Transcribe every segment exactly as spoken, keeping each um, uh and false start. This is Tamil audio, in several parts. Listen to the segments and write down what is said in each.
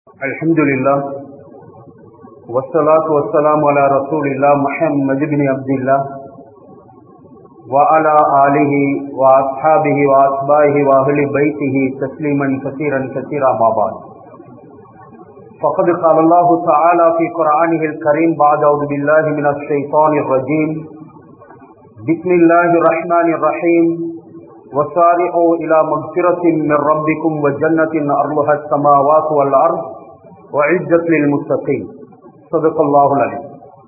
Alhamdulillah, wassalatu wassalamu ala rasulillah Muhammad ibn Abdullah wa ala alihi wa ashabihi wa asbahihi wa ahli baytihi tasliman kathiran kathira ma ba'd. Faqad qala Allah ta'ala fi Qur'anihi al-Karim ba'da a'udhu billahi minash shaitanir rajim. Bismillahir rahmanir rahim. Wasari'u ila maghfiratin min rabbikum wa jannatin arduha as-samawati wal ardh وعزت للمتقين صدق الله العظيم.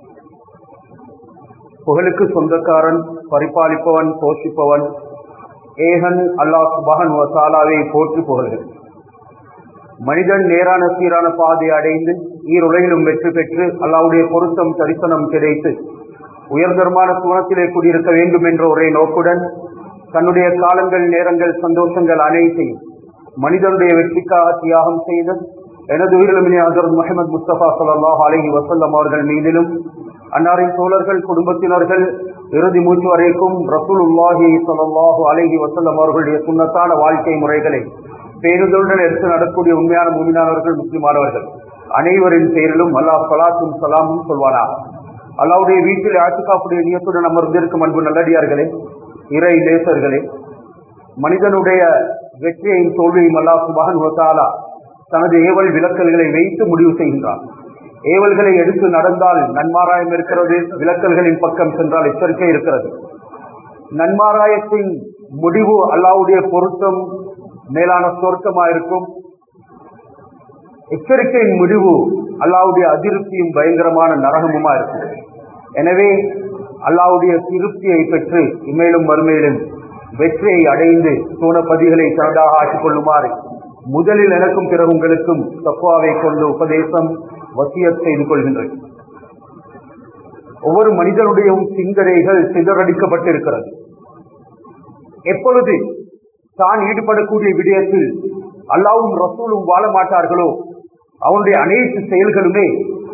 புகழுக்கு சொந்தக்காரன், பரிபாலிப்பவன், போஷிப்பவன் ஏகன் அல்லாஹ் சுப்ஹானஹு வ தஆலாவை போற்றி புகழ்கிறேன். மனிதன் நேரான சீரான பாதை அடைந்து ஈருலகிலும் வெற்றி பெற்று அல்லாஹ்வுடைய பொருத்தம் தரிசனம் கிடைத்து உயர்தரமான சுவனத்திலே குடியிருக்க வேண்டும் என்ற ஒரே நோக்குடன் தன்னுடைய காலங்கள், நேரங்கள், சந்தோஷங்கள் அனைத்தையும் மனிதனுடைய வெற்றிக்காக தியாகம் செய்து எனது உயிரிழமினி ஹஜ்ரத் முஹம்மது முஸ்தபா ஸல்லல்லாஹு அலைஹி வஸல்லம் அவர்கள் மீதிலும் அன்னாரின் தோழர்கள், குடும்பத்தினர்கள் இறுதி மூச்சு வரைக்கும் ரசூலுல்லாஹி ஸல்லல்லாஹு அலைஹி வஸல்லம் அவர்களுடைய சுன்னத்தான வாழ்க்கை முறைகளை பேருந்துடன் எடுத்து நடக்கூடிய உண்மையான முஃமினானவர்கள், முஸ்லிமானவர்கள் அனைவரின் பேரிலும் அல்லாஹ் ஸலாத்தும் ஸலாமும் சொல்வானாக. அல்லாஹ்வுடைய வீட்டில் ஆத்திகாஃபுடைய நியத்துடன் அமர்ந்திருக்கும் அன்பு நல்லடியார்களே, இறை நேசர்களே, மனிதனுடைய வெற்றியையும் தோல்வியையும் அல்லாஹ் சுப்ஹானஹு வ தஆலா தனது ஏவல் விலக்கல்களை வைத்து முடிவு செய்கின்றார். ஏவல்களை எடுத்து நடந்தால் நன்மாராயம் இருக்கிறது, விலக்கல்களின் பக்கம் சென்றால் எச்சரிக்கை இருக்கிறது. நன்மாராயத்தின் முடிவு அல்லாஹ்வுடைய பொருத்தம், மேலான சொர்க்கமா இருக்கும். எச்சரிக்கையின் முடிவு அல்லாஹ்வுடைய அதிருப்தியும் பயங்கரமான நரகமுமா இருக்கும். எனவே அல்லாஹ்வுடைய திருப்தியை பெற்று இம்மேலும் மறுமையிலும் வெற்றியை அடைந்து சோனபதிகளை தனதாக ஆக்கிக் கொள்ளுமாறு முதலில் எனக்கும் பிறகு உங்களுக்கும் தக்வாவை கொண்டு உபதேசம் வசியத் செய்து கொள்கின்றேன். ஒவ்வொரு மனிதனுடைய சிந்தனைகள் சிதறடிக்கப்பட்டிருக்கிறது. எப்பொழுது தான் ஈடுபடக்கூடிய விடயத்தில் அல்லாஹ்வும் ரசூலும் வாழ மாட்டார்களோ அவனுடைய அனைத்து செயல்களுமே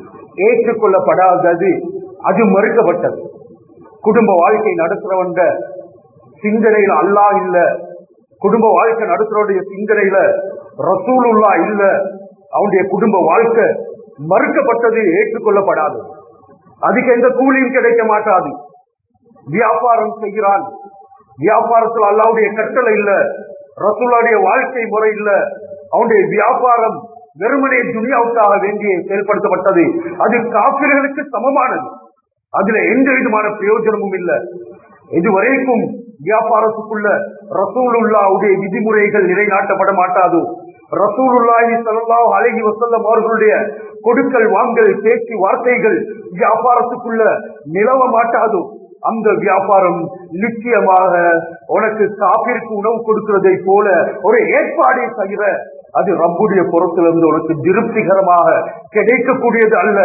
ஏற்றுக்கொள்ளப்படாதது, அது மறுக்கப்பட்டது. குடும்ப வாழ்க்கை நடத்துறவன்ற சிந்தனையில் அல்லாஹ் இல்ல, குடும்ப வாழ்க்கை நடத்துறவுடைய சிந்தனையில ரசூலுல்லா இல்ல, அவனுடைய குடும்ப வாழ்க்கை மறுக்கப்பட்டது, ஏற்றுக்கொள்ளப்படாது. அதுக்கு எந்த கூலியும் கிடைக்க மாட்டாது. வியாபாரம் செய்கிறான், வியாபாரத்தில் அல்லாஹ்வுடைய கட்டளை இல்ல, ரசூலுடைய வாழ்க்கை முறை இல்ல, அவனுடைய வியாபாரம் வெறுமனே துனியாவுக்காக வேண்டிய செயல்படுத்தப்பட்டது. அது காபிர்களுக்கு சமமானது. அதுல எந்த விதமான பிரயோஜனமும் இல்லை. இதுவரைக்கும் வியாபாரத்துக்குள்ள ரசூலுல்லாஹ்வுடைய விதிமுறைகள் நிலைநாட்டப்பட மாட்டாது. ரசூலுல்லாஹி ஸல்லல்லாஹு அலைஹி வஸல்லம் அவர்களுடைய கொடுக்கல் வாங்கல், பேச்சு வார்த்தைகள் வியாபாரத்துக்குள்ள நிலவ மாட்டாது. அந்த வியாபாரம் நிச்சயமாக உனக்கு காபிற்கு உணவு கொடுக்கிறதை போல ஒரு ஏற்பாடை செய்கிற, அது ரப்புடைய புறத்திலிருந்து உனக்கு திருப்திகரமாக கிடைக்கக்கூடியது அல்ல.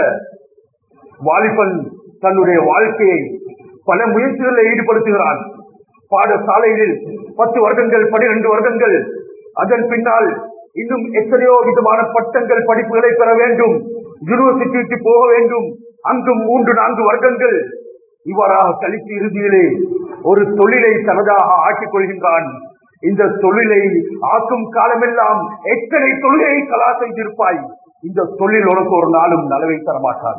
வாலிபன் தன்னுடைய வாழ்க்கையை பல முயற்சிகளில் ஈடுபடுத்துகிறான். பாடசாலையில் பத்து வருடங்கள், பனிரெண்டு வருடங்கள், அதன் பின்னால் இன்னும் எத்தனையோ விதமான பட்டங்கள், படிப்புகளை பெற வேண்டும், யூனிவர்சிட்டிக்கு போக வேண்டும், அங்கும் மூன்று நான்கு வருடங்கள் இவ்வாறாக கழித்து இறுதியிலே ஒரு தொழிலை தனதாக ஆக்கிக் கொள்கின்றான். இந்த தொழிலை ஆக்கும் காலமெல்லாம் எத்தனை தொழிலை கலா செய்திருப்பாய். இந்த தொழில் உனக்கு ஒரு நாளும் நலவை தரமாட்டாது.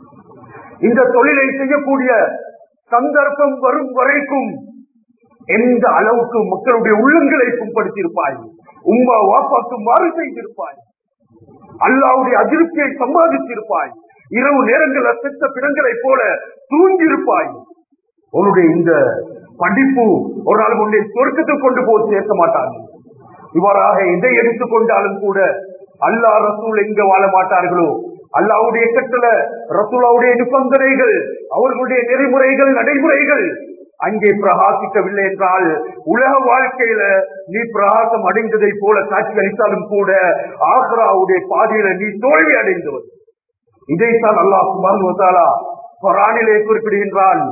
இந்த தொழிலை செய்யக்கூடிய சந்தர்ப்பம் வரும் வரைக்கும் எந்த அளவுக்கு மக்களுடைய உள்ளங்களை புண்படுத்தியிருப்பாய், உம்மா வாப்பாக்கு மாறு செய்திருப்பாய், அல்லாஹ்வுடைய அதிருப்தியை சம்பாதித்திருப்பாய், இரவு நேரங்களில் செத்த பிணங்களை போல தூங்கியிருப்பாய். உன்னுடைய இந்த படிப்பு ஒரு நாள் உன்னை சொர்க்கத்தில் கொண்டு போய் சேர்க்க மாட்டாங்க. இவ்வாறாக எதை எடுத்துக் கொண்டாலும் கூட அல்லாஹ் ரசூல் எங்க வாழ மாட்டார்களோ, அல்லாஹ்வுடைய கட்டளை, ரசூலுடைய நிபந்தனைகள், அவர்களுடைய நெறிமுறைகள், நடைமுறைகள் அங்கே பிரகாசிக்கவில்லை என்றால் உலக வாழ்க்கையில நீ பிரகாசம் அடைந்ததை போல காட்சி அளித்தாலும் கூட ஆக்ராவுடைய பாதையில நீ தோல்வி அடைந்தவர். இதைத்தான் அல்லாஹ் சுப்ஹானஹு வ தஆலா குர்ஆனிலே குறிப்பிடுகின்றான்.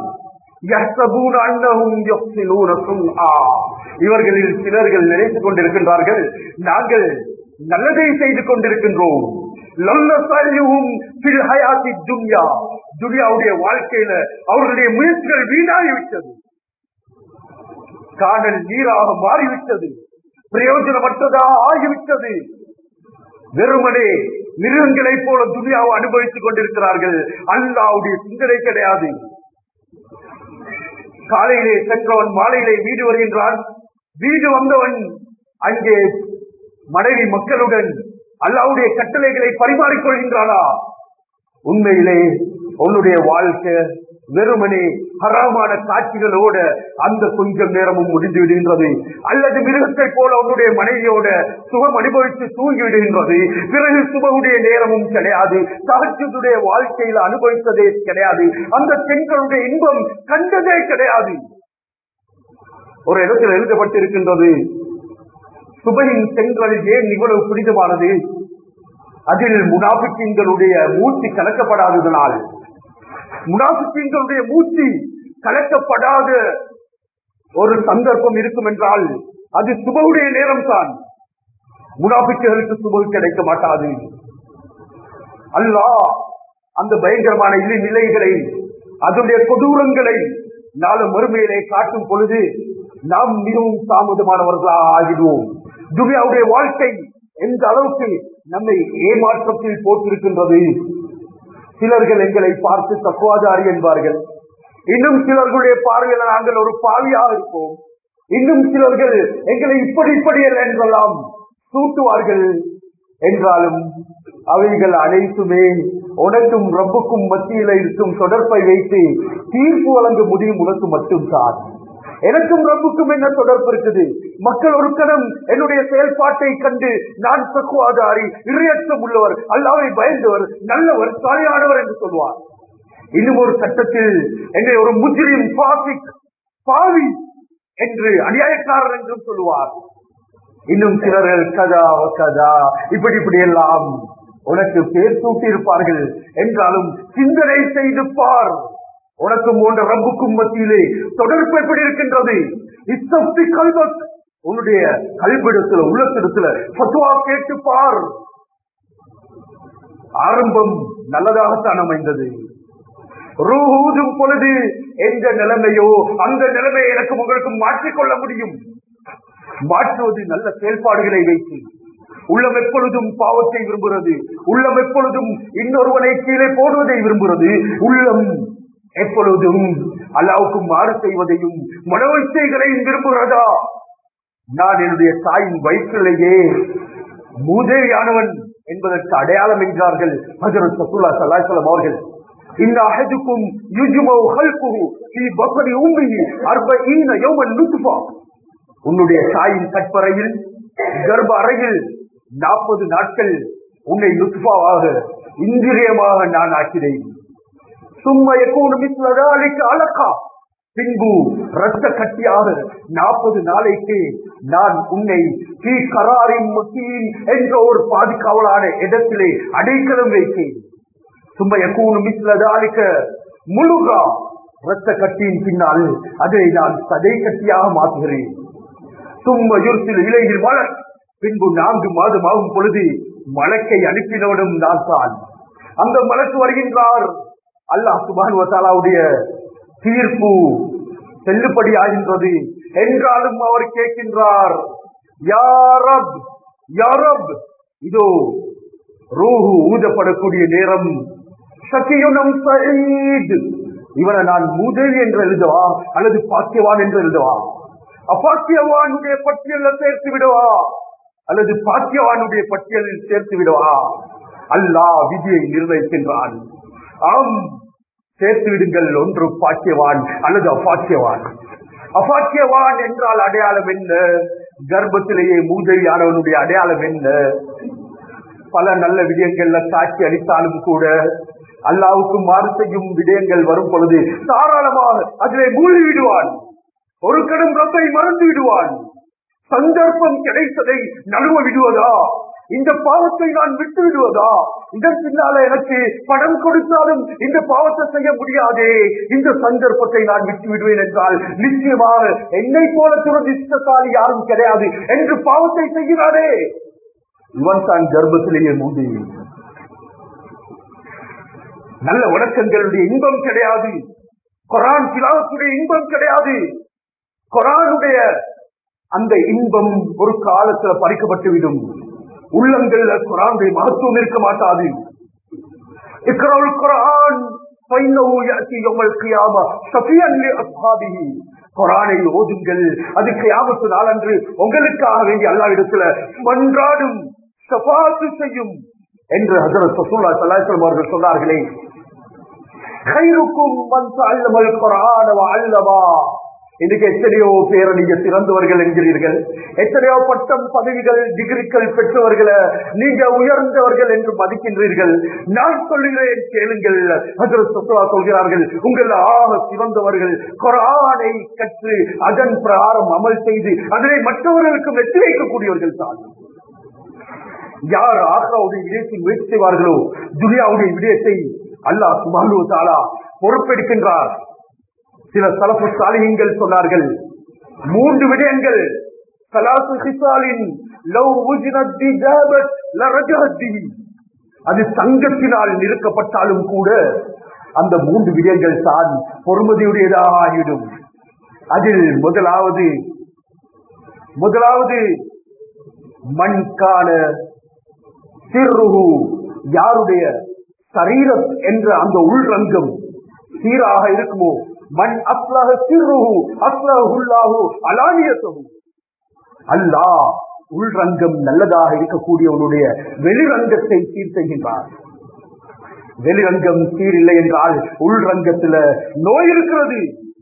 இவர்களில் சிலர்கள் நினைத்துக் கொண்டிருக்கின்றார்கள், நாங்கள் நல்லதை செய்து கொண்டிருக்கின்றோம். துனியாவுடைய வாழ்க்கையில அவர்களுடைய முயற்சிகள் வீணாகிவிட்டது, காணல் நீராக மாறிவிட்டது, பிரயோஜனமற்றதாக ஆகிவிட்டது. வெறுமனே மிருகங்களை போல துனியாவை அனுபவித்துக் கொண்டிருக்கிறார்கள். அல்லாஹ்வுடைய சிந்தனை கிடையாது. காலையிலே சென்றவன் மாலையிலே வீடு வருகின்றான். வீடு வந்தவன் அங்கே மனைவி மக்களுடன் அல்லாஹ்வுடைய கட்டளைகளை பரிமாறிக்கொள்கின்றானா? உண்மையிலே உன்னுடைய வாழ்க்கை வெறுமனே ஹராமான காட்சிகளோட அந்த கொஞ்சம் நேரமும் முடிந்து விடுகின்றது. அல்லது மிருகத்தை போல உன்னுடைய மனைவியோட சுகம் அனுபவித்து தூங்கி விடுகின்றது. பிறகு சுபகுடைய நேரமும் கிடையாது. தஹஜ்ஜுடைய வாழ்க்கையில அனுபவித்ததே கிடையாது. அந்த பெண்களுடைய இன்பம் கண்டதே கிடையாது. ஒரு இடத்தில் எழுதப்பட்டிருக்கின்றது, சுபையின் பெண்கள் ஏன் இவ்வளவு புனிதமானது? அதில் முனாஃபிக்கீன்களுடைய மூச்சு கலக்கப்படாததனால், முனாஃபிக்கீன்களுடைய மூச்சு கலக்கப்படாத ஒரு சந்தர்ப்பம் இருக்கும் என்றால் அது சுபவுடைய நேரம் தான். முனாஃபிக்குகளுக்கு சுப கிடைக்க மாட்டாது. அல்லாஹ் அந்த பயங்கரமான இழி நிலைகளை, அதனுடைய கொடூரங்களை நாளை மறுமையிலே காட்டும் பொழுது நாம் மிகவும் தாமதமானவர்களாக ஆகிடுவோம். துனியாவுடைய வாழ்க்கை எந்த அளவுக்கு நம்மை ஏமாற்றத்தில் போட்டிருக்கின்றது. சிலர்கள் எங்களை பார்த்து தக்குவாதாரி என்பார்கள். இன்னும் சிலர்களுடைய பார்வையில் நாங்கள் ஒரு பாவியாக இருப்போம். இன்னும் சிலர்கள் எங்களை இப்படி இப்படி என்றெல்லாம் சூட்டுவார்கள். என்றாலும் அவைகள் அனைத்துமே உனக்கும் ரப்புக்கும் மத்தியில இருக்கும் தொடர்பை வைத்து தீர்ப்பு வழங்க முடியும். உனக்கு மட்டும் தான். எனக்கும் ரப்புக்கும் என்ன தொடர்பு இருக்குது? மக்கள் ஒரு கணம் என்னுடைய செயல்பாட்டை கண்டு நான் தக்குவாதாரி, இறையற்றம் உள்ளவர், அல்லாஹ்வை பயந்தவர், நல்லவர், சாலியானவர் என்று சொல்வார். இன்னும் ஒரு கட்டத்தில் என்னை ஒரு முஜ்ரிம், ஃபாசிக், பாவி என்று, அநியாயக்காரர் என்றும் சொல்லுவார். இன்னும் சிலர்கள் கதா கதா இப்படி இப்படி எல்லாம் உனக்கு பேர் சூட்டி இருப்பார்கள். என்றாலும் சிந்தனை செய்து பார், உனக்கும் போன்ற ரப்புக்கும் மத்தியிலே தொடர்பு எப்படி இருக்கின்றது? இஸ்தப்தி கல்வத், உன்னுடைய கல்விடத்துல உள்ளத்திடத்துல ஃபத்வா கேட்டு பார். ஆரம்பம் நல்லதாகத்தான் அமைந்தது. ரூஹூதும் பொழுது எந்த நிலைமையோ அந்த நிலைமையை எனக்கு உங்களுக்கும் மாற்றிக்கொள்ள முடியும். மாற்றுவது நல்ல செயல்பாடுகளை வைத்து. உள்ளம் எப்பொழுதும் பாவத்தை விரும்புகிறது. உள்ளம் எப்பொழுதும் இன்னொருவனை கீழே போடுவதை விரும்புகிறது. உள்ளம் எப்பொழுதும் அல்லாஹ்வுக்கு மாறு செய்வதையும் மனோச்சைகளையும் விரும்புகிறதா? நான் என்னுடைய தாயின் வயிற்றிலேயே மூதேவியானவன் என்பதற்கு அடையாளம் என்கிறார்கள் ஹஜ்ரத் ரசூலுல்லாஹி ஸல்லல்லாஹு அலைஹி வஸல்லம் அவர்கள். இன்ன அஹதுக்கும் யுஜ்மஉ ஹல்குஹு ஃபீ பத்னி உம்மிஹி அர்பஈன யௌமன் நுத்ஃபா. உன்னுடைய தாயின் கற்பறையில், கர்ப்ப அறையில் நாற்பது நாட்கள் உன்னை நுத்ஃபாவாக, இந்திரியமாக நான் ஆக்கினேன். சும்மா யகூனு மிஸ்ல ذلك அலகா, பின்பு இரத்த கட்டியாக நாற்பது நாளைக்கு நான் உன்னை ஃபீ கராரின் மகீன் என்ற ஒரு பாதுகாவலான இடத்திலே அடைக்கலம் வைத்தேன். சும்மா யகூனு மிஸ்ல ذلك முலுகா, இரத்த கட்டியின் பின்னால் அதை நான் சதை கட்டியாக மாற்றுகிறேன். சும்மா யுர்சில் இலையில் மலர், பின்பு நான்கு மாதம் ஆகும் பொழுது மலக்கை அனுப்பினவனும் நான் தான். அந்த மலக்கு வருகின்றார். அல்லாஹ் சுப்ஹானஹு வ தஆலாவுடைய தீர்ப்பு செல்லுபடி ஆகின்றது. என்றாலும் அவர் கேட்கின்றார், யா ரப், யா ரப், இதோ ரூஹு ஊதப்படக்கூடிய நேரம். ஷகியுன் சயீத், இவனை நான் மூதேவி என்று எழுதவா அல்லது பாக்கியவான் என்று எழுதவா? அப்பாக்கியவானுடைய பட்டியலில் சேர்த்து விடவா அல்லது பாக்கியவானுடைய பட்டியலில் சேர்த்து விடவா? அல்லாஹ் விதியை நிர்ணயிக்கின்றான். ஆம், சேர்த்து விடுங்கள். ஒன்று பாக்கியவான் அல்லது அப்பாக்கியவான். அப்பாக்கியவான் என்றால் அடையாளம் என்ன? கர்ப்பத்திலேயே மூதேவியானவனுடைய அடையாளம் என்ன? பல நல்ல விடயங்கள்ல காட்சி அளித்தாலும் கூட அல்லாஹ்வுக்கு மாறு செய்யும் விடயங்கள் வரும் பொழுது தாராளமாக அதிலே மூழ்கி விடுவான். ஒரு கணம் ரப்பை மறந்து விடுவான். சந்தர்ப்பம் கிடைத்ததை நழுவ விடுவதா? இந்த பாவத்தை நான் விட்டு விடுவதா? இதன் பின்னால எனக்கு பணம் கொடுத்தாலும் இந்த பாவத்தை செய்ய முடியாதே, இந்த சந்தர்ப்பத்தை நான் விட்டு விடுவேன் என்றால் நிச்சயமாக என்னை போல துரதிஷ்டசாலி யாரும் கிடையாது என்று பாவத்தை செய்கிறாரே, இவன் தான் கர்ப்பத்திலேயே மூடி. நல்ல வணக்கங்களுடைய இன்பம் கிடையாது. குர்ஆன் திலாவத்துடைய இன்பம் கிடையாது. குர்ஆனுடைய அந்த இன்பம் ஒரு காலத்துல பறிக்கப்பட்டு விடும். உள்ளங்கள்ல குர்ஆனுடைய மகத்துவம் இருக்க மாட்டாது. இக்ராஉல் குர்ஆன் ஃபைன்னஹு யஅதி யௌமல் கியாமா ஷஃபியன் லி அஸ்ஹாபிஹி. குர்ஆனை ஓதுங்கள், அது கியாமத் நாளன்று உங்களுக்காக வேண்டி அல்லாஹ்விடத்துல மன்றாடும், ஷஃபாஅத் செய்யும் என்று ஹஜ்ரத் ரசூலுல்லாஹி ஸல்லல்லாஹு அலைஹி வஸல்லம் அவர்கள் சொன்னார்களே. கைருக்கும் மன் தஅல்லமல் குர்ஆன வ அல்லமா. இன்னைக்கு எத்தனையோ பேரை நீங்க சிறந்தவர்கள் என்கிறீர்கள், எத்தனையோ பட்டம் பதவிகள் டிகிரிகள் பெற்றவர்களை நீங்க உயர்ந்தவர்கள் என்று மதிக்கின்றீர்கள். நான் சொல்லுகிறேன் கேளுங்கள், ஹஜ்ரத் ரசூலுல்லாஹ் சொல்கிறார்கள், உங்கள் ஆக சிறந்தவர்கள் குர்ஆனை கற்று அதன் பிரகாரம் அமல் செய்து அதனை மற்றவர்களுக்கு வெற்றி வைக்கக்கூடியவர்கள் தான். யார் ஆக்ராவுடைய விடயத்தை முயற்சி செய்வார்களோ துனியாவுடைய விடயத்தை அல்லாஹ் சுப்ஹானஹு வ தஆலா பொறுப்பெடுக்கின்றார். சில சலஃபு சாலிஹீன்கள் சொன்னார்கள், மூன்று விடயங்கள் ஸலாத்து ஹிசாலின் லவ் உஜ்னத் பிஜாபத் லரஜஹத் பிஹி. அது தங்கத்தினால் நிறுக்கப்பட்டாலும் கூட அந்த மூன்று விடயங்கள் தான் பொறுமதியுடையதாக ஆகிவிடும். அதில் முதலாவது முதலாவது மன்கான சிர்ருஹு, யாருடைய சரீரம் என்ற அந்த உள்ரங்கம் சீராக இருக்குமோ, மன் அஸ்லஹ சிர்ருஹு அஸ்லஹுல்லாஹு அலானியத்துஹு. அல்லாஹ் உள்ரங்கம் நல்லதாக இருக்கக்கூடியவனுடைய வெளிரங்கத்தை சீர் செய்கின்றார். வெளிரங்கம் சீரில்லை என்றால் உள்ரங்கத்துல நோய் இருக்கிறது.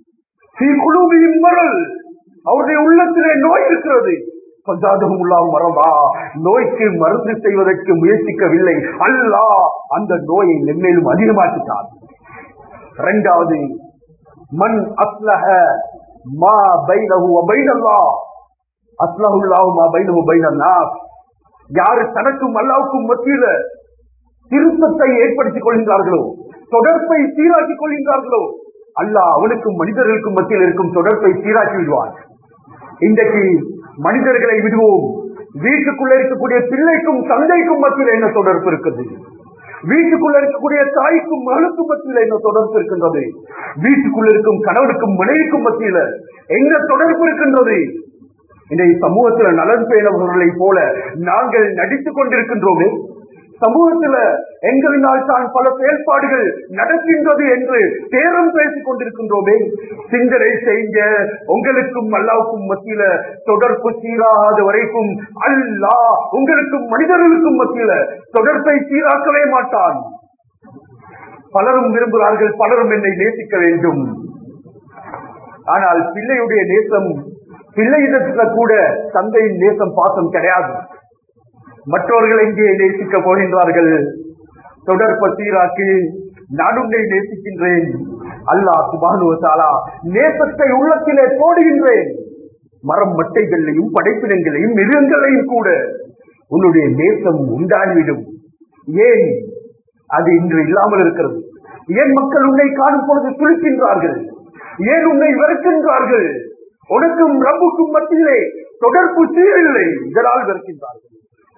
அவருடைய உள்ளத்திலே நோய் இருக்கிறது. மரபா நோய்க்கு மருந்து செய்வதற்கு முயற்சிக்கவில்லை, அல்லாஹ் அந்த நோயை மென்மேலும் அதிகமாக்கிட்டார். இரண்டாவது மன் அஸ்லஹ மா பைனஹு வ பைனல்லாஹ் அஸ்லஹுல்லாஹு மா பைனஹு வ பைனன்னாஸ். யாரு தனக்கும் அல்லாஹ்வுக்கும் மத்தியில திருத்தத்தை ஏற்படுத்திக் கொள்கின்றார்களோ, தொடர்பை சீராக்கிக் கொள்கின்றார்களோ, அல்லாஹ் அவனுக்கும் மனிதர்களுக்கும் மத்தியில் இருக்கும் தொடர்பை சீராக்கி விடுவார். இன்றைக்கு மனிதர்களை விடுவோம், வீட்டுக்குள்ள இருக்கக்கூடிய பிள்ளைக்கும் தந்தைக்கும் மத்தியில் என்ன தொடர்பு இருக்குது? வீட்டுக்குள்ள இருக்கக்கூடிய தாய்க்கும் மகளுக்கும் மத்தியில் என்ன தொடர்பு இருக்கின்றது? வீட்டுக்குள்ள இருக்கும் கணவனுக்கும் மனைவிக்கும் மத்தியில என்ன தொடர்பு இருக்கின்றது? இன்றைய சமூகத்தில் நலன் பேணவர்களை போல நாங்கள் நடித்துக் கொண்டிருக்கின்றோமே, சமூகத்தில் எங்களினால் தான் பல செயல்பாடுகள் நடக்கின்றது என்று பேரம் பேசிக் கொண்டிருக்கின்றோமே. சிந்தனை செய்ய உங்களுக்கும் அல்லாஹ்வுக்கும் மத்தியில தொடர்பு சீராகாத வரைக்கும் அல்லாஹ் உங்களுக்கும் மனிதர்களுக்கும் மத்தியில தொடர்பை சீராக்கவே மாட்டான். பலரும் விரும்புகிறார்கள், பலரும் என்னை நேசிக்க வேண்டும். ஆனால் பிள்ளையுடைய நேசம், பிள்ளையிடத்துல கூட தந்தையின் நேசம் பாசம் கிடையாது. மற்றவர்கள் எங்கே நேசிக்க போகின்றார்கள்? தொடர்பை சீராக்கி நான் உன்னை நேசிக்கின்றேன், அல்லாஹ் சுப்ஹானஹு வ தஆலா நேசத்தை உள்ளத்திலே போடுகின்றேன். மரம் மட்டைகளையும் படைப்பினங்களையும் மிருகங்களையும் கூட உன்னுடைய நேசம் உண்டாகிவிடும். ஏன் அது இன்று இல்லாமல் இருக்கிறது? ஏன் மக்கள் உன்னை காணும் பொழுது துளிக்கின்றார்கள்? ஏன் உன்னை வெறுக்கின்றார்கள்? உனக்கும் ரப்புக்கும் மத்தியிலே தொடர்பு சீரில்லை, இதனால் வெறுக்கின்றார்கள்.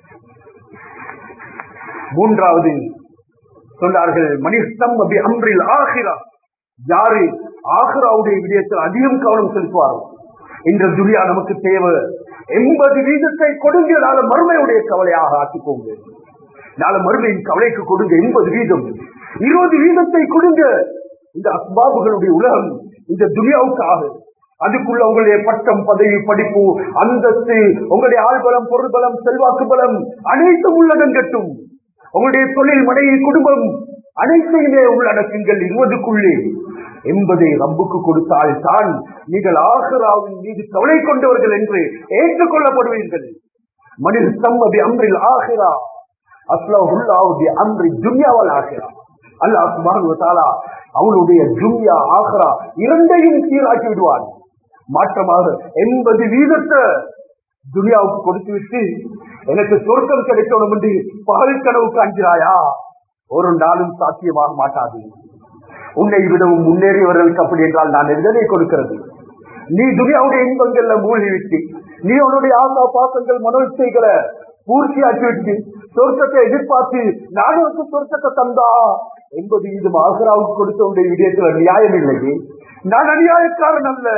மூன்றாவது சொன்னார்கள், மனிதம் அபி அம்ரில் ஆகிரா. யாரு ஆகிராவுடைய விடயத்தில் அதிகம் கவனம் செலுத்துவாரோ, இந்த துனியா நமக்கு தேவை, எண்பது வீதத்தை கொடுங்க, நாளை மறுமையுடைய கவலையாக ஆக்கிக்கோங்க. நாளை மறுமையின் கவலைக்கு கொடுங்க எண்பது வீதம், இருபது வீதத்தை கொடுங்க இந்த அஸ்பாபுகளுடைய உலகம், இந்த துனியாவுக்காக. அதுக்குள்ள உங்களுடைய பட்டம், பதவி, படிப்பு, அந்தஸ்து, உங்களுடைய ஆள்பலம், பொருள் பலம், செல்வாக்கு பலம் அனைத்தும் உள்ளடங்கட்டும். உங்களுடைய தொழில், மனைவி, குடும்பம் அனைத்தையுமே உள்ளடக்குங்கள். இருபதுக்குள்ளே எண்பதை ரப்புக்கு கொடுத்தால் தான் நீங்கள் ஆகிராவின் மீது கவலை கொண்டவர்கள் என்று ஏற்றுக்கொள்ளப்படுவீர்கள். மனித சம்மதி அம்ரில் ஆகிரா அஸ்லஹுல்லாஹு அம்ரி துன்யாவல் ஆகிரா. அல்லாஹ் சுப்ஹானஹு வ தஆலா அவனுடைய துன்யா ஆகிரா இரண்டையும் சீராக்கி விடுவான். மாற்றமாக எண்பது வீதத்தை துனியாவுக்கு கொடுத்து விட்டு எனக்கு சொர்க்கம் கிடைக்கணும் என்று பகல் கனவு காண்கிறாயா? ஒரு நாளும் சாத்தியமாக மாட்டாது. உன்னை விடவும் முன்னேறியவர்களுக்கு அப்படி என்றால் நான் எதனை கொடுக்கிறது? நீ துனியாவுடைய இன்பங்கள்ல மூழ்கிவிட்டு, நீ உன்னுடைய ஆசா பாசங்கள் மனோச்சைகளை பூர்த்தியாக்கி விட்டு சொர்க்கத்தை எதிர்பார்த்து நானுக்கு சொர்க்கத்தை தந்தா என்பது இது ஆக்ராவுக்கு கொடுத்த உடைய விடயத்துல நியாயம் இல்லையே. நான் அநியாயக்காரன் அல்ல.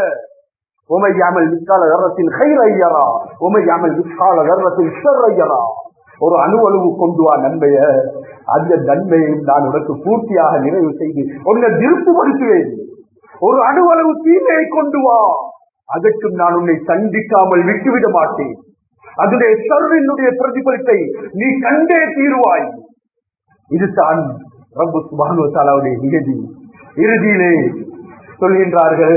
உமை யாமல் விற்கால கர்வத்தில் கைரையரா, உமை யாமல் விற்கால கர்வத்தில் ஷர்ரையரா. ஒரு அணு அளவு கொண்டு வா நன்மைய, அந்த நன்மையையும் நான் உனக்கு பூர்த்தியாக நிறைவு செய்து உன்னை திருப்திப்படுத்துவேன். ஒரு அணு அளவு தீமையை கொண்டு வா, அதற்கும் நான் உன்னை தண்டிக்காமல் விட்டுவிட மாட்டேன். அதனுடைய சர்வினுடைய பிரதிபலிப்பை நீ கண்டே தீருவாய். இதுதான் ரப்பு சுப்ஹானஹு வ தஆலாவுடைய நியதி. இறுதியிலே சொல்கின்றார்கள்,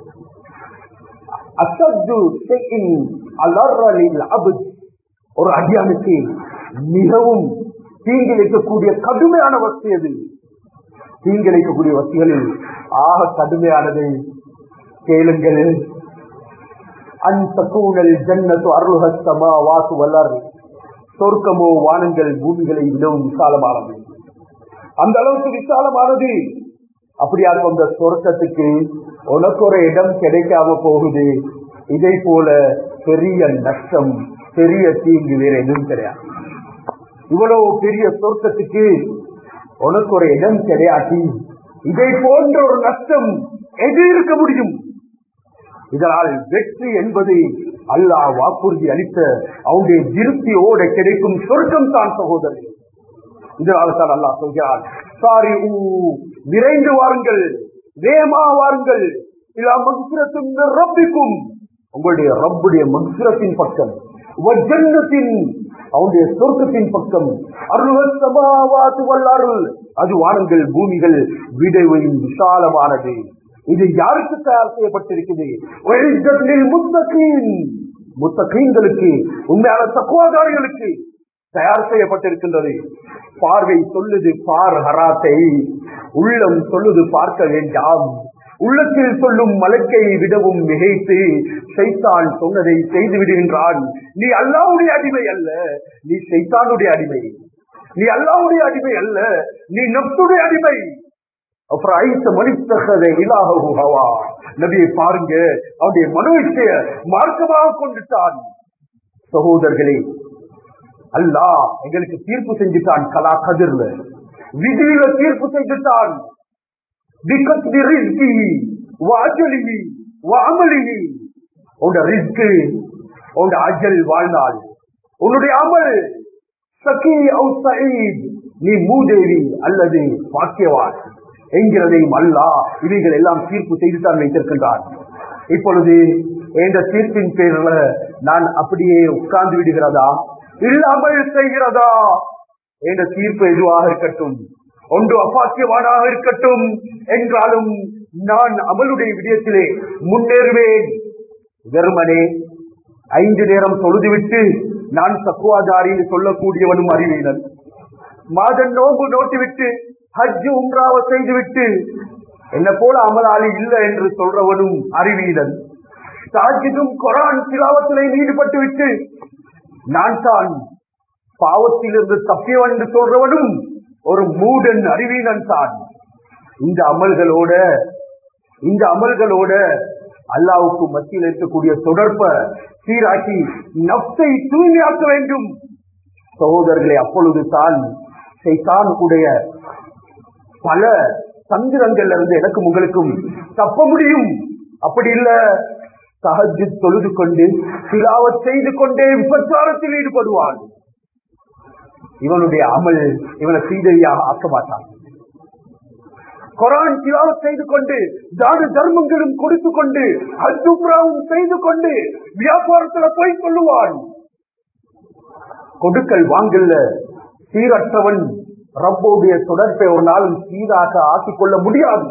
அஸத்து ஷைஇன் அலர்ர லில் அப்த், ஒரு அடியானுக்கு மிகவும் தீங்கிழைக்கக்கூடிய கடுமையான வஸ்து எது? தீங்கிழைக்கக்கூடிய வஸ்துகளில் ஆக கடுமையானதை கேளுங்கள். அன் தகூனல் ஜன்னத்து அர்லுஹ ஸமாவாத்து வல் அர்த், சொர்க்கமோ வானங்கள் பூமிகளை விடவும் விசாலமானது. அந்த அளவுக்கு விசாலமானது. அப்படியா அந்த சொர்க்கத்துக்கு உனக்கு ஒரு இடம் கிடைக்காம போகுது. இதை போல பெரிய நஷ்டம், பெரிய தீங்கு வேற எதுவும் கிடையாது. இவ்வளவு பெரிய சொர்க்கத்துக்கு உனக்கு ஒரு இடம் கிடையாது. இதை போன்ற ஒரு நஷ்டம் எது இருக்க முடியும்? இதனால் வெற்றி என்பது அல்லாஹ் வாக்குறுதி அளித்த அவனுடைய திருப்தியோட கிடைக்கும் சொர்க்கம் தான் சகோதரர். இதனால தான் அல்லாஹ் சொல்கிறார், சாரி ஊ, விரைந்து வாருங்கள், வேமா வாருங்கள், இலா மக்ஃபிரத்தின் மின் ரப்பிக்கும், உங்களுடைய ரப்புடைய மக்ஃபிரத்தின் பக்கம், வஜன்னத்தின், அவனுடைய சொர்க்கத்தின் பக்கம், அர்லுஹஸ் ஸமாவாத்து வல் அர்த், அது வானங்கள் பூமிகள் விடவும் விசாலமானது. இது யாருக்கு தயார் செய்யப்பட்டிருக்கிறது? முத்தகீன்களுக்கு, உண்மையான தக்வாதாரிகளுக்கு தயார் செய்யப்பட்டிருக்கின்றது. பார்வை சொல்லுது பார் ஹராத்தை, உள்ளம் சொல்லுது பார்க்க வேண்டாம். உள்ளத்தில் சொல்லும் மலக்கை விடவும் மிகைத்து ஷைத்தான் சொன்னதை செய்து விடுகின்றான். நீ அல்லாஹ்வுடைய அடிமை அல்ல, நீ ஷைத்தானுடைய அடிமை. நீ அல்லாஹ்வுடைய அடிமை அல்ல, நீ நஃப்ஸுடைய அடிமை. நபியை பாருங்க, அவனுடைய மனோஇச்சைய மார்க்கமாக கொண்டுட்டான். சகோதரர்களே, அல்லாஹ் எங்களுக்கு தீர்ப்பு செஞ்சுட்டான். கலா கதிர்ல விதியில தீர்ப்பு செஞ்சுட்டான். அஜல் வாழ்நாள், உன்னுடைய அமல் சகி அவு சயீத், நீ மூதேவி அல்லது பாக்கியவான் என்கிறதையும் அல்லாஹ் இவைகள் எல்லாம் தீர்ப்பு செய்துதான் வைத்திருக்கின்றான். இப்பொழுது இந்த தீர்ப்பின் பேரில் நான் அப்படியே உட்கார்ந்து விடுகிறதா, இல்லாமல் செய்கிறதா? என்ற தீர்ப்பு எதுவாக இருக்கட்டும், ஒன்று அப்பாக்கியவானாக இருக்கட்டும் என்றாலும் நான் அமலுடைய விடயத்திலே முன்னேறுவேன். வெறுமனே ஐந்து நேரம் தொழுதுவிட்டு நான் தக்குவாதாரி சொல்லக்கூடியவனும் அறிவீனன். மாத நோம்பு நோட்டிவிட்டு ஹஜ் உம்ராவை செய்துவிட்டு என்ன போல அமலாளி இல்லை என்று சொல்றவனும் அறிவீனன். தாஜிதும் குர்ஆன் திலாவத்திலே ஈடுபட்டு விட்டு நான் தான் பாவத்திலிருந்து தப்பியவன் என்று சொல்றவனும் ஒரு மூடன் அறிவீனன் தான். இந்த அமல்களோட இந்த அமல்களோட அல்லாஹ்வுக்கு மத்தியில் இருக்கக்கூடிய தொடர்பை சீராக்கி நஃப்ஸை தூய்மையாக்க வேண்டும் சகோதரர்களே. அப்பொழுது தான் ஷைத்தானுடைய பல தந்திரங்கள்ல இருந்து எனக்கும் உங்களுக்கும் தப்ப முடியும். அப்படி இல்ல, தஹஜ்ஜுத் தொழுது கொண்டு திலாவத் செய்து கொண்டே விபச்சாரத்தில் ஈடுபடுவான். இவனுடைய அமல் இவனை சீதையாக ஆக்க மாட்டான். குர்ஆன் திலாவத் செய்து கொண்டு தான தர்மங்களும் கொடுத்து கொண்டு ஹஜ் உம்ராவும் செய்து கொண்டு வியாபாரத்துல போய் சொல்லுவான். கொடுக்கல் வாங்கல்ல சீரற்றவன் ரப்போடைய தொடர்பை ஒரு நாளும் சீராக ஆக்கிக் கொள்ள முடியாது.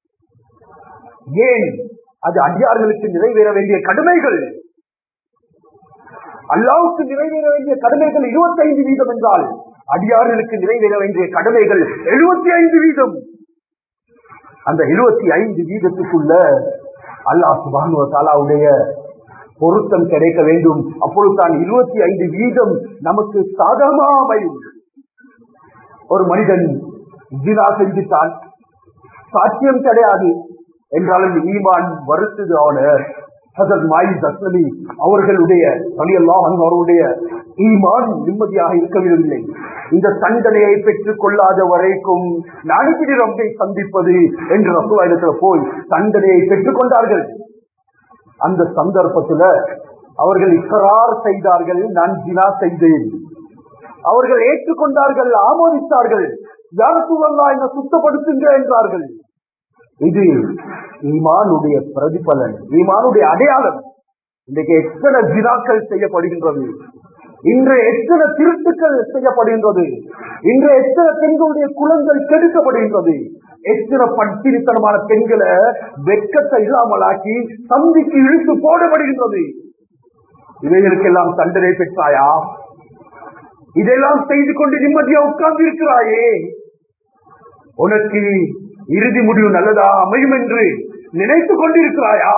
ஏன்? அது அடியார்களுக்கு நிறைவேற வேண்டிய கடமைகள். அல்லாஹ்வுக்கு நிறைவேற வேண்டிய கடமைகள் இருபத்தி ஐந்து வீதம் என்றால் அடியார்களுக்கு நிறைவேற வேண்டிய கடமைகள் எழுபத்தி ஐந்து வீதம். அந்த எழுபத்தி ஐந்து வீதத்துக்குள்ள அல்லாஹ் சுப்ஹானஹு வ தஆலாவுடைய பொருத்தம் கிடைக்க வேண்டும். அப்பொழுதுதான் இருபத்தி ஐந்து வீதம் நமக்கு சாதகமாக அமையும். ஒரு மனிதன் ஜினா செஞ்சுட்டான், சாட்சியம் கிடையாது என்றாலும் ஈமான் வருத்துது அவன. ஹஜ்ரத் மாயிஸ் அஸ்லமி அவர்களுடைய ரலியல்லாஹு அன்ஹு அவருடைய ஈமான் நிம்மதியாக இருக்கவில்லை. இந்த தண்டனையை பெற்றுக் கொள்ளாத வரைக்கும் நான் இப்படி ரப்பை சந்திப்பது என்று ரசூலுல்லாஹ் போய் தண்டனையை பெற்றுக் கொண்டார்கள். அந்த சந்தர்ப்பத்தில் அவர்கள் இக்ரார் செய்தார்கள், நான் ஜினா செய்தேன். அவர்கள் ஏற்றுக்கொண்டார்கள், ஆமோதித்தார்கள். யா ரசூலல்லாஹ் என்ன சுத்தப்படுத்துங்க என்றார்கள். இது ஈமானுடைய பிரதிபலன், ஈமானுடைய அடையாளம். இன்றைக்கு எத்தனை ஜினாக்கள் செய்யப்படுகின்றது, இன்று எத்தனை திருட்டுக்கள் செய்யப்படுகின்றது, இன்று எத்தனை பெண்களுடைய குலங்கள் கெடுக்கப்படுகின்றது, எத்தனை பட்டினித்தனமான பெண்களை வெட்கத்தை இல்லாமலாக்கி சந்திக்கு இழுத்து போடப்படுகின்றது. இவைகளுக்கெல்லாம் தண்டனை பெற்றாயா? இதெல்லாம் செய்து கொண்டு நிம்மதியா உட்கார்ந்து இருக்கிறாயே, உனக்கு இறுதி முடிவு நல்லதா அமையும் என்று நினைத்துக் கொண்டிருக்கிறாயா?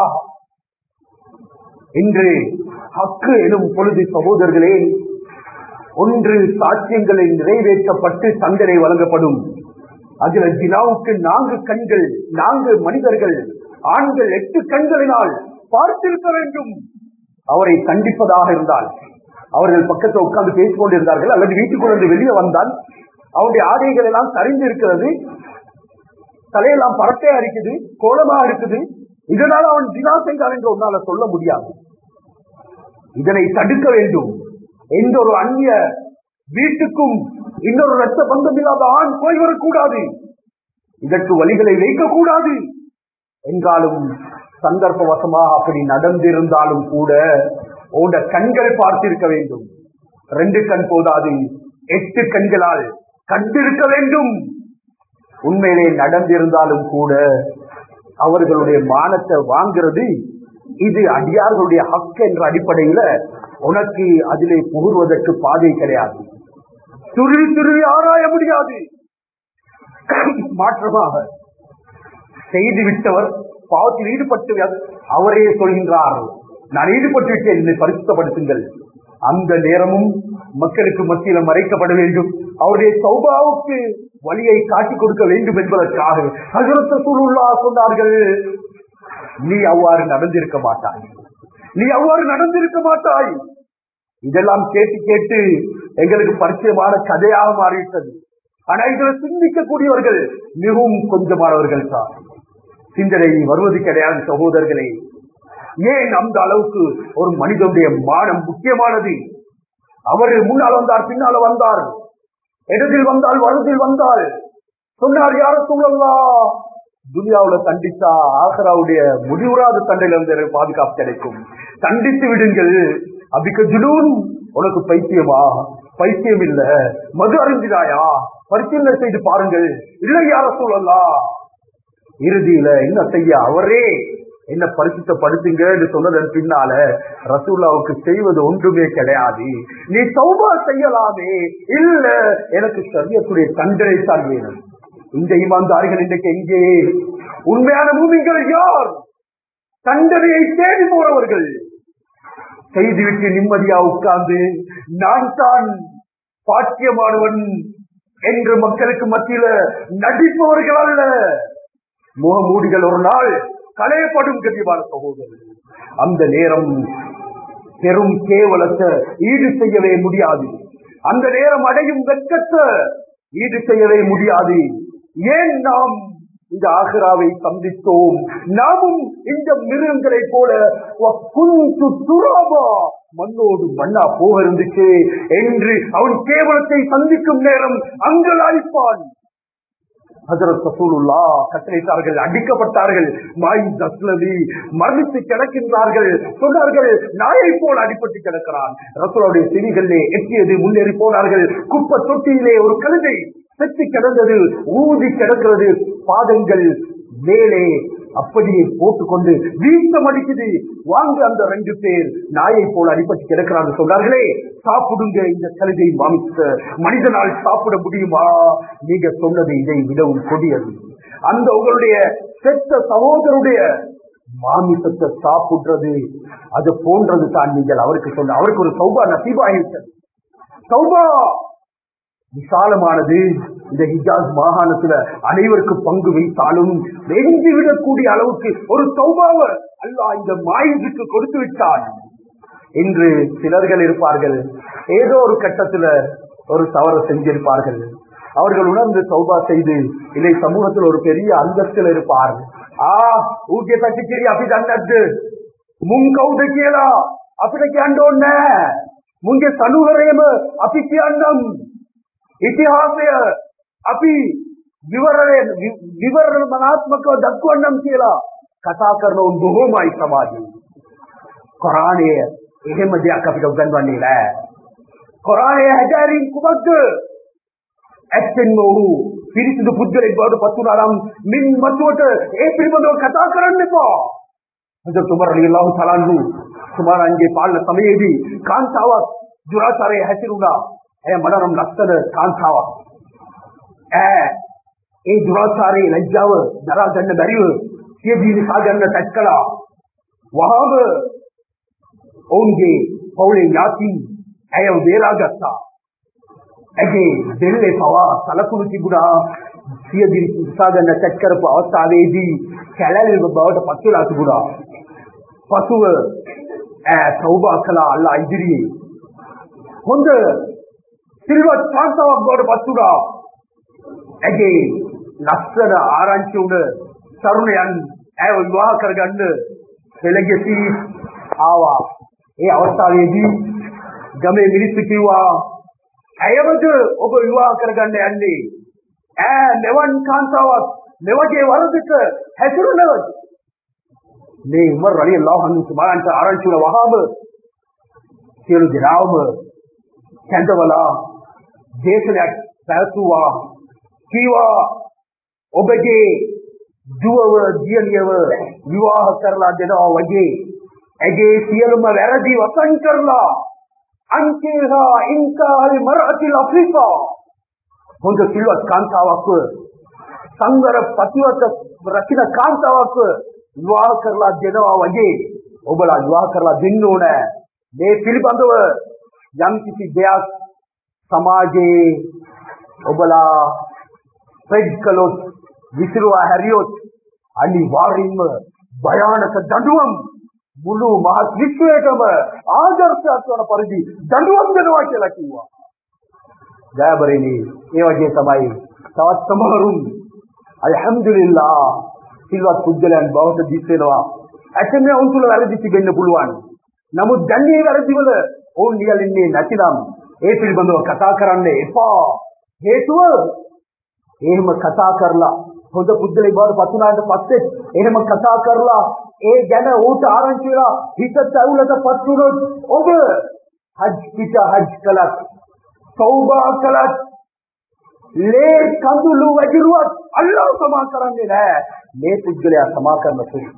இன்று ஹக்கு எனும் பொழுது சகோதரர்களே, ஒன்று சாட்சியங்களை நிறைவேற்றப்பட்டு தண்டனை வழங்கப்படும். அதுல ஜினாவுக்கு நான்கு கண்கள், நான்கு மனிதர்கள், ஆண்கள் எட்டு கண்களினால் பார்த்திருக்க வேண்டும். அவரை கண்டிப்பதாக இருந்தால் அவர்கள் பக்கத்தில் உட்கார்ந்து பேசிக் கொண்டிருந்தார்கள், அல்லது வீட்டுக்குள் வந்து வெளியே வந்தால் அவருடைய ஆடைகள் எல்லாம் சரிந்து இருக்கிறது, தலையெல்லாம் பரட்டையா இருக்குது, கோலமா இருக்குது, இதனால் அவன் ஜினா செய்தான் என்று ஒன்னால சொல்ல முடியாது. இதனை தடுக்க வேண்டும். எந்த ஒரு அந்நிய வீட்டுக்கும் இன்னொரு ரத்த பந்தம் இல்லாத ஆண் போய் வரக்கூடாது, இதற்கு வழிகளை வைக்கக்கூடாது. என்றாலும் சந்தர்ப்பவசமாக அப்படி நடந்திருந்தாலும் கூட உங்க கண்களை பார்த்திருக்க வேண்டும். ரெண்டு கண் போதாது, எட்டு கண்களால் கண்டிருக்க வேண்டும். உண்மையிலே நடந்திருந்தாலும் கூட அவர்களுடைய மானத்தை வாங்கிறது இது அடியார்களுடைய ஹக்கு என்ற அடிப்படையில உனக்கு அதிலே புகுவதற்கு பாதை கிடையாது. துருவி துருவி ஆராய முடியாது. மாற்றமாக செய்து விட்டவர் பாவத்தில் ஈடுபட்டு அவரே சொல்கின்றார், நான் ஈடுபட்டு விட்டேன், என்னை பரிசுத்தப்படுத்துங்கள். அந்த நேரமும் மக்களுக்கு மத்தியில் மறைக்கப்பட வேண்டும். அவருடைய தௌபாவுக்கு வழியை காட்டிக் கொடுக்க வேண்டும் என்பதற்காக ஹஜ்ரத் ரசூலுல்லாஹ் சொன்னார்கள், நீ அவ்வாறு நடந்திருக்க மாட்டாய், நீ அவ்வாறு நடந்திருக்க மாட்டாய். இதெல்லாம் கேட்டு கேட்டு எங்களுக்கு பரிச்சயமான கதையாக மாறிவிட்டது. ஆனா இதுல சிந்திக்கக்கூடியவர்கள் மிகவும் கொஞ்சமானவர்கள் தான். சிந்தனை வருவது கிடையாது சகோதரர்களே. ஏன் அந்த அளவுக்கு ஒரு மனிதனுடைய மானம் முக்கியமானது? அவர் முன்னால் வந்தார், பின்னால வந்தார், இடத்தில் வந்தால் வலதில் வந்தால் சொன்னார், யா ரசூலல்லாஹ், துனியாவுல தண்டித்தா ஆகராவுடைய முடிவுறாத தண்டையில இருந்து பாதுகாப்பு கிடைக்கும், தண்டித்து விடுங்கள். அபிக்க ஜுனூன், உனக்கு பைத்தியமா? பைத்தியம் இல்ல, மது அறிஞ்சிடாயா? பரிசீலனை செய்து பாருங்கள். இல்லை யா ரசூலல்லாஹ். இறுதியில என்ன செய்ய, அவரே என்ன பரிசுத்தப்படுத்துங்க என்று சொன்னதன் பின்னால ரசூலுல்லாஹ்வுக்கு செய்வது ஒன்றுமே கிடையாது. நீ தௌபா செய்யலாமே, இல்ல எனக்கு ஷரியத்துடைய தண்டனை தான் வேணும். இந்த ஈமான்தாரிகள் இன்றைக்கு எங்கே? உண்மையான மூமின்கள் யார்? தண்டனையை தேடி போறவர்கள். செய்துவிட்டு நிம்மதியா உட்கார்ந்து நான் தான் பாக்கியமானவன் என்று மக்களுக்கு மத்தியில நடிப்பவர்கள் அல்ல. முகமூடிகள் ஒரு நாள் களையப்படும் கண்டிப்பான சகோதரர்கள். அந்த நேரம் பெரும் கேவலத்தை ஈடு செய்யவே முடியாது. அந்த நேரம் அடையும் வெட்கத்தை ஈடு செய்யவே முடியாது. ஏன் நாம் இந்த ஆகிராவை சந்தித்தோம்? நாமும் இந்த மிருகங்களை போல மண்ணோடு மண்ணா போக இருந்துச்சு என்று அவன் கேவலத்தை சந்திக்கும் நேரம் அங்கலாய்ப்பான். ஹஜ்ரத் ரசூலுல்லாஹ் கட்டளையிட்டார்கள், அடிக்கப்பட்டார்கள். மாய் தஸ்லவி மரணித்து கிடக்கின்றார்கள். சொன்னார்கள், நாயை போல் அடிபட்டு கிடக்கிறான். ரசூலுடைய செவிகளிலே எட்டியது, முன்னேறி போனார்கள். குப்பை தொட்டியிலே ஒரு கழுதை செத்து கிடந்தது, ஊதி கிடக்கிறது. பாதங்கள் மேலே அப்படியே போட்டுக்கொண்டு வீட்டம் அடிக்குது. வாங்க அந்த ரெண்டு பேர் நாயை போல் அடிபட்டு கிடக்கிறாங்க. சொன்னார்களே, சாப்பிடுங்க, இந்த கழுதை மாமிச மனிதனால் சாப்பிட முடியுமா? நீங்க சொன்னது இதை விடவும் கொடியது. அந்த உங்களுடைய செத்த சகோதரருடைய மாமிசத்தை சாப்பிடுறது அது போன்றது தான் நீங்கள் அவருக்கு சொன்ன. அவருக்கு ஒரு சௌபா நசீபாகிவிட்டது. சௌபா விசாலமானது. இந்த ஹிஜாஸ் மாகாணத்துல அனைவருக்கு பங்கு வைத்தாலும் வெகுந்து விடக்கூடிய அளவுக்கு ஒரு சௌபாவை அல்லாஹ் இந்த மாயுக்கு கொடுத்து விட்டான் என்று சிலர்கள் இருப்பார்கள். ஏதோ ஒரு கட்டத்துல ஒரு தவறு செஞ்சிருப்பார்கள். அவர்கள் உணர்ந்து சௌபா செய்து இதை சமூகத்தில் ஒரு பெரிய அந்தஸ்தில் இருப்பார். ஆ ஊக்கே தட்டிச்சேரி அப்படி தந்தது முன் கவுதைக்கேலா அப்படி கேண்டோன்ன මුන්ගේ සනුහරයම අපි කියන්නම් ඉතිහාසය අපි විවරණය විවරණාත්මකව දක්වන්නම් කියලා කතා කරන උන් බොහෝමයි සමාජයේ. කුරානය එහෙම දෙයක් අපිට උගන්වන්නේ නැහැ. කුරානය හැදෑරීම් කුමක්ද? ඇත්තෙන්ම ඔහු පිරිසිදු පුද්ගලෙක් බවට පත් වුණා නම් මින් මතුවට ඒ පිළිබඳව කතා කරන්න එපා. හදරත් උමර් රලියල්ලාහු තආලා අන්හු සුමාරන්ගේ පාලන සමයේදී කාන්තාවක් දුරාචාරයේ හැසිරුණා. එය මනරම් ලස්සන කාන්තාවක්. ඈ ඒ දුරාචාරයේ ලැජ්ජාව දරා ගන්න බැරිව සිය ජීවිතය ගන්න තැත් කළා. වහාම ඔවුන්ගේ පවුලේ ඥාතීන් ඇයව බේරාගත්තා. ඇගේ දෙල්ලේ පවා සලකුණු තිබුණා. සිය ජීවිතය ගන්න තැත් කරපු අවස්ථාවේදී කැලැල්ව බවට පත් වෙලා තිබුණා. පසුව ඈ තෞබා කළා අල්ලා ඉදිරියේ. හොඳ සිල්වත් කාන්තාවක් බවට පත් වුණා. ඇගේ ලස්සන ආරංචි උන තරුණයන් ඇයව විවාහ කරගන්න පෙළගැසි ආවා. ඒ අවස්ථාවේදී ගමේ මිනිස්සු කිව්වා ඇයවද ඔබ විවාහ කරගන්න යන්නේ? ඈ මෙවන් කාන්තාවක් මෙවගේ වරදක හැසිරුණවද? මේ උමර් රලියල්ලාහු අන්හු සමාන්ත ආරංචි වල වහාම සියලු දෙනාම කැඳවලා දේශනයක් පැවැත්වුවා. කීවා ඔබගේ දුවව දියණියව විවාහ කරලා දෙනවා වගේ ඇගේ සියලුම වැරදි වසන් කරලා අන්කේහා ඉන්කාල් මරഅතිල් අෆ්රිකා හොඳ සිල්වත් කාන්තාවක්ව සංවර පතිවත රකින්න කාන්තාවක්ව විවාහ කරලා දෙනවා වගේ ඔබලා විවාහ කරලා දෙන්න ඕනේ. මේ පිළිබඳව යම් කිසි දෙයක් සමාජයේ ඔබලා ස්ප්‍රෙඩ් කළොත් විසිරුවා හැරියොත් අනිවාර්යයෙන්ම භයානක දඬුවම් මුළු මහත් විශ්වයටම ආදර්ශයක් වන පරිදි දඬුවම් දෙනවා කියලා කිව්වා. ජයබරේනි ඒ වගේ තමයි තවත් සමහරුන් අල්හම්දුලිල්ලාහ් සිල්වත් පුද්ගලයන් බවට දිස් වෙනවා. ඇතැම් උන් තුල වැරදි තිබෙන්න පුළුවන්. නමුත් දැන් මේ වැරදි වල ඕන් නියලින්නේ නැතිනම් ඒ පිළිබඳව කතා කරන්න එපා. හේතුව එහෙම කතා කරලා හොඳ පුද්ගලෙක් බවට පත් වුණාට පස්සේ එහෙම කතා කරලා ඒ ගැන ඌට ආරංචි වෙලා හිත තැවුලට පත් වුණොත් ඔබ හජ් පිට හජ් කළත් තෞබා කළත් ලේ කඳුළු වැජිරුවත් අල්ලාහ් සමා කරන්නේ නැහැ. මේ පුද්ගලයා සමා කරන තුරු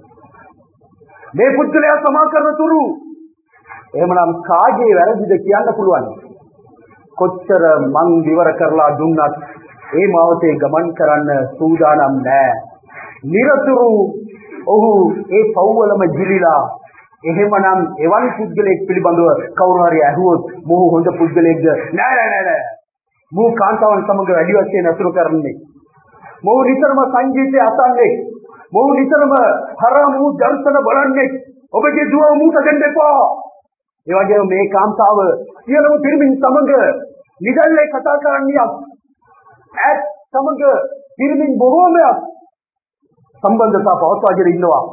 මේ පුද්ගලයා සමා කරන තුරු එහෙමනම් කාගේ වැරදිද කියන්න පුළුවන්. කොච්චර මං විවර කරලා දුන්නත් ඒ මාවතේ ගමන් කරන්න සූදානම් නැහැ. නිරතුරු ඔහු ඒ පව්වලම ජීලිලා එහෙමනම් එවන් පුද්ගලෙක් පිළිබඳව කවුරු හරි ඇහුවොත් මොහු හොඳ පුද්ගලෙක්ද? නෑ නෑ නෑ නෑ. මොහු කාන්තාවන් සමග වැඩි වශයෙන් අතුරු කරන්නේ. මොහු නිතරම සංගීතය අසන්නේ. මොහු නිතරම හරාම් වූ දර්ශන බලන්නේ. ඔබගේ දුව මුත දෙන්න එපා. ඒ වගේම මේ කාන්තාව සියලුම පිරිමින් සමග නිදල්ලේ කතා කරන්නේ ඇත් සමග පිරිමින් බොහෝමයක් සම්බන්ධතා පවත්වාගෙන ඉන්නවා.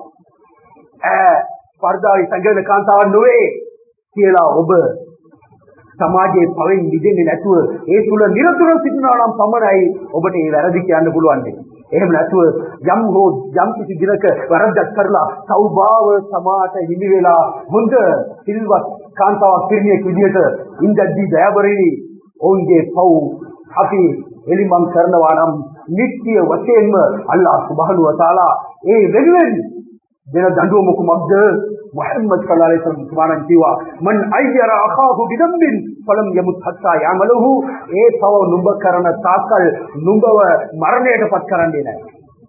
ඈ පර්දායි සංගයන කාන්තාවක් නොවේ කියලා ඔබ සමාජයේ පවෙන් මිදෙන්නේ නැතුව ඒ තුල නිරතුරුව සිටිනවා නම් පමණයි ඔබට ඒ වැරදි කියන්න පුළුවන්. එහෙම නැතුව යම් හෝ යම් කිසි දිනක වැරද්දක් කරලා තෞබාව සමාත හිමි වෙලා හොඳ සිල්වත් කාන්තාවක් පිරිමියෙක් විදිහට ඉඳද්දී දයාබරෙනි ඔවුන්ගේ පව් අපි එලිමන් කරනවා නම් නිත්‍ය වශයෙන්ම අල්ලාහ් සුබ්හානහු වතාලා ඒ වෙනුවෙන් දෙන දඬුවම කුමක්ද? මුහම්මද් සල්ලල්ලාහු අලයිහි වසල්ලම් සුබ්හානහු කිවා මන් අය්යර අඛාහු බිදම්බින් ෆලම් යමුත් හත්තා යමලහු ඒ පව නුඹ කරන තාකල් නුඹව මරණයට පත් කරන්නේ නැහැ.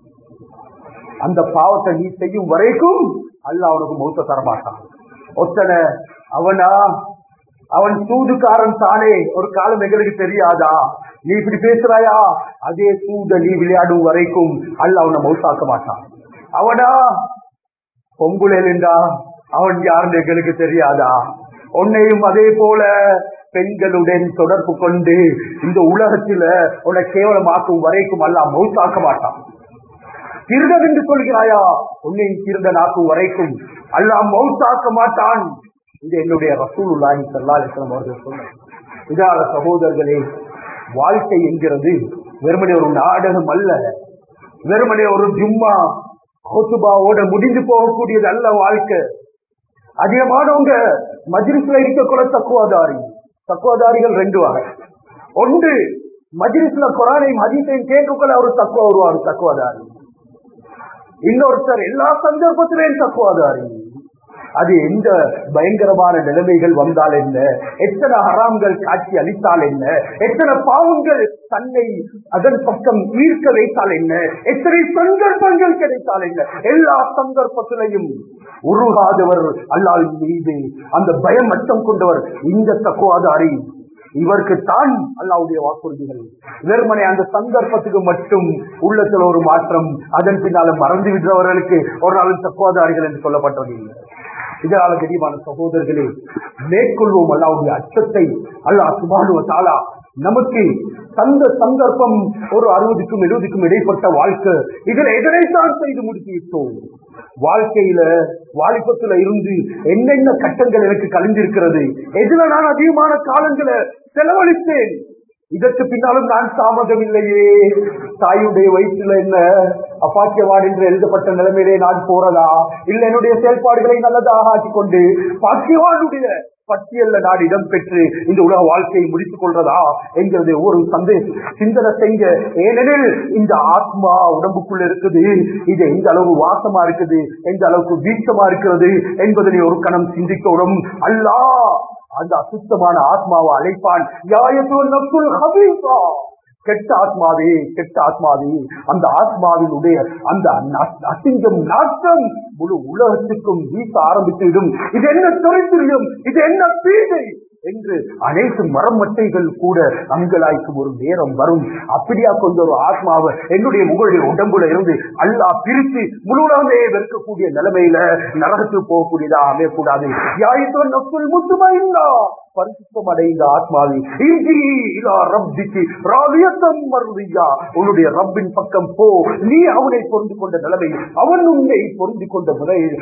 அந்த பாவத்தை நீ செய்யும் வரைக்கும் அல்லாஹ் உனக்கு மௌத்த தரமாட்டான். ஒத்தன அவனா அவன் சூதுக்காரன் தானே ஒரு காலம் எங்களுக்கு தெரியாதா? நீ இப்படி பேசுறாயா? அதே சூத நீ விளையாடும் வரைக்கும் அல்லாஹ் உன்னை மௌத்தாக்க மாட்டான். அவனா பொம்புலேண்டா அவன் யாருன்னு எங்களுக்கு தெரியாதா? உன்னையும் அதே போல பெண்களுடன் தொடர்பு கொண்டு இந்த உலகத்துல உன்னை கேவலமாக்கும் வரைக்கும் அல்லாஹ் மௌத்தாக்க மாட்டான். திருடன் என்று சொல்கிறாயா? உன்னை திருடனாக்கும் வரைக்கும் அல்லாஹ் மௌத்தாக்க மாட்டான். இது என்னுடைய ரசூலுல்லாஹி ஸல்லல்லாஹு அலைஹி வஸல்லம் அவர்கள் சொன்னார். இதால சகோதரர்களே, வாழ்க்கை என்கிறது வெறுமனே ஒரு நாடகம் அல்ல, வெறுமனே ஒரு ஜும்மா ஹுத்பாவோட முடிந்து போகக்கூடியது அல்ல வாழ்க்கை. அதிகமானவங்க மஜ்லிஸ்ல இருக்கக்கூட தக்குவாதாரி. தக்குவாதாரிகள் ரெண்டு வகை. ஒன்று, மஜ்லிஸ்ல குர்ஆனையும் ஹதீஸையும் கேட்கக்குள்ள ஒரு தக்குவா வருவார், தக்குவாதாரி. இன்னொருத்தர் எல்லா சந்தர்ப்பத்திலையும் தக்குவாதாரி. அது எந்த பயங்கரமான நிலைமைகள் வந்தால் என்ன, எத்தனை ஹராம்கள் காட்சி அளித்தால் என்ன, எத்தனை பாவங்கள் தன்னை அதன் பக்கம் ஈர்க்க வைத்தால் என்ன, எத்தனை சந்தர்ப்பங்கள் கிடைத்தால் என்ன, எல்லா சந்தர்ப்பத்திலையும் உருகாதவர் அல்லாஹ் மீது அந்த பயம் அச்சம் கொண்டவர் இந்த தக்குவாதாரி. இவருக்கு தான் அல்லாஹ்வுடைய வாக்குறுதிகள். வெறுமனே அந்த சந்தர்ப்பத்துக்கு மட்டும் உள்ளத்தில் ஒரு மாற்றம், அதன் பின்னால மறந்து விடுறவர்களுக்கு ஒரு நாளும் தக்குவாதாரிகள் என்று சொல்லப்பட்டது இல்லை. இதனால தெரியுமான சகோதரர்களே, மேற்கொள்வோம் அல்லாஹ்வுடைய அச்சத்தை. அல்லாஹ் சுப்ஹானஹு வ தஆலா நமக்கு தந்த சந்தர்ப்பம் ஒரு அறுபதுக்கும் எழுபதுக்கும் இடைப்பட்ட வாழ்க்கை. இதுல எதனைத்தான் செய்து முடித்து விட்டோம். வாழ்க்கையில வாலிபத்துல இருந்து என்னென்ன கட்டங்கள் எனக்கு கழிஞ்சிருக்கிறது, எதுல நான் அதிகமான காலங்களை செலவழித்தேன், இதற்கு பின்னாலும் நான் தாமதம் இல்லையே. தாயுடைய வயிற்றுல என்ன அப்பாக்கியவான் என்று எழுதப்பட்ட நிலைமையிலே நான் போறதா, இல்ல என்னுடைய செயல்பாடுகளை நல்லதாக ஆக்கிக் கொண்டு பாக்கியவானுடைய பட்டியல்ல நான் இடம் பெற்று இந்த உலக வாழ்க்கையை முடித்துக் கொள்றதா என்கிறது ஒரு சந்தேகம் சிந்தனை செய்ய. ஏனெனில் இந்த ஆத்மா உடம்புக்குள்ள இருக்குது, இது எந்த அளவு வாசமா இருக்குது, எந்த அளவுக்கு வீச்சமா இருக்கிறது என்பதனை ஒரு கணம் சிந்திக்கணும். அல்லாஹ் அந்த அசுத்தமான ஆத்மாவை அழைப்பான், கெட்ட ஆத்மாவே, கெட்ட ஆத்மாவே. அந்த ஆத்மாவினுடைய அந்த அசிங்கம் நாட்டம் முழு உலகத்துக்கும் வீச ஆரம்பித்துவிடும். இது என்ன தொழிற்சியம், இது என்ன பீடை என்று அனைத்து மரமட்டைகள் கூட அங்கலாய்க்கும் ஒரு நேரம் வரும். அப்படியா கொண்ட ஒரு ஆத்மாவை என்னுடைய உங்களுடைய உடம்புல இருந்து அல்லாஹ் பிரித்து முழு உலகமே வெறுக்கக்கூடிய நிலைமையில நரகத்துக்கு போகக்கூடியதா அமையக்கூடாது. யாயித்தோ நஃப்ஸுல் முத்மஇன்னா, பரிசுத்தம் அடைந்த ஆத்மாவி, உன்னுடைய ரப்பின் பக்கம் போ, நீ அவனை பொருந்து கொண்ட நிலைமை, அவன் உன்னை பொருந்து கொண்ட முறையில்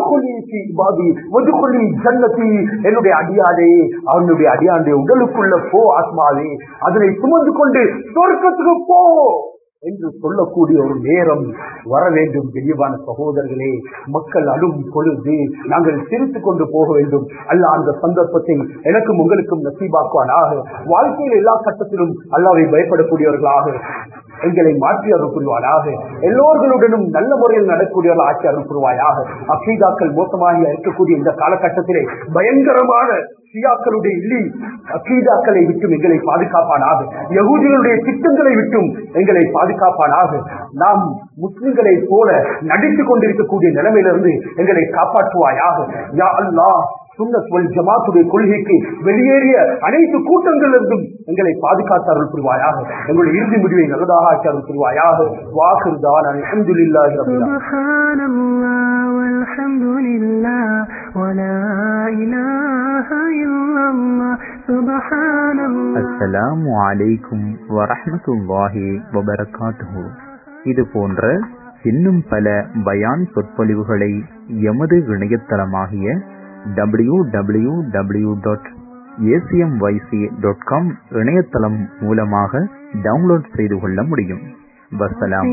என்னுடைய அடியாதே, அவனுடைய அடியாண்டே உடலுக்குள்ள போ ஆத்மாவே, அதனை சுமந்து கொண்டு சொர்க்கத்துக்கு போ என்று சொல்லக்கூடிய ஒரு நேரம் வர வேண்டும். தெளிவான சகோதரர்களே, மக்கள் அழும் பொழுது நாங்கள் சிரித்துக் கொண்டு போக வேண்டும். அல்லாஹ் அந்த சந்தர்ப்பத்தை எனக்கும் உங்களுக்கும் நசீபாக்குவானாக. வாழ்க்கையில் எல்லா கட்டத்திலும் அல்லாஹ்வை பயப்படக்கூடியவர்களாக எங்களை மாற்றி அருள் புரிவாயாக. எல்லோர்களுடனும் நல்ல முறையில் நடக்கூடியவர்கள் ஆட்சி அருள் புரிவாயாக. அக்கீதாக்கள் மோசமாக இருக்கக்கூடிய இந்த காலகட்டத்திலே பயங்கரமான ஷியாக்களுடைய இல்லி அக்கீதாக்களை விட்டும் எங்களை பாதுகாப்பானாக. யகூதிகளுடைய திட்டங்களை விட்டும் எங்களை பாதுகாப்பானாக. நாம் முஸ்லிம்களை போல நடித்துக் கொண்டிருக்கக்கூடிய நிலைமையிலிருந்து எங்களை காப்பாற்றுவாயாக. யா அல்லாஹ், சுன்னத் வல் ஜமாத்துடைய கொள்கைக்கு வெளியேறிய அனைத்து கூட்டங்களிலிருந்தும் எங்களை பாதுகாத்து அருள் புரிவாயாக. எங்களுடைய இறுதி முடிவை நல்லதாக ஆக்கி அருள் புரிவாயாக. வாஹிர் தஅவானா அல்ஹம்துலில்லாஹி ரப்பில் ஆலமீன். சுப்ஹானல்லாஹ் வல்ஹம்துலில்லாஹ் வலா இலாஹா இல்லல்லாஹ் சுப்ஹானல்லாஹ். அஸ்ஸலாமு அலைக்கும் வரஹ்மத்துல்லாஹி வபரகாத்துஹு. இது போன்ற இன்னும் பல பயான் சொற்பொழிவுகளை எமது இணையதளமாகிய W W W dot ACMYC dot com இணையதளம் மூலமாக டவுன்லோட் செய்து கொள்ள முடியும். வஸ்ஸலாம்.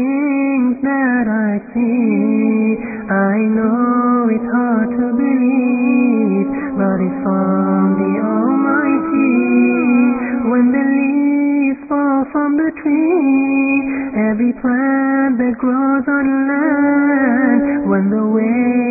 Fall from the tree, every plant that grows on land, when the wind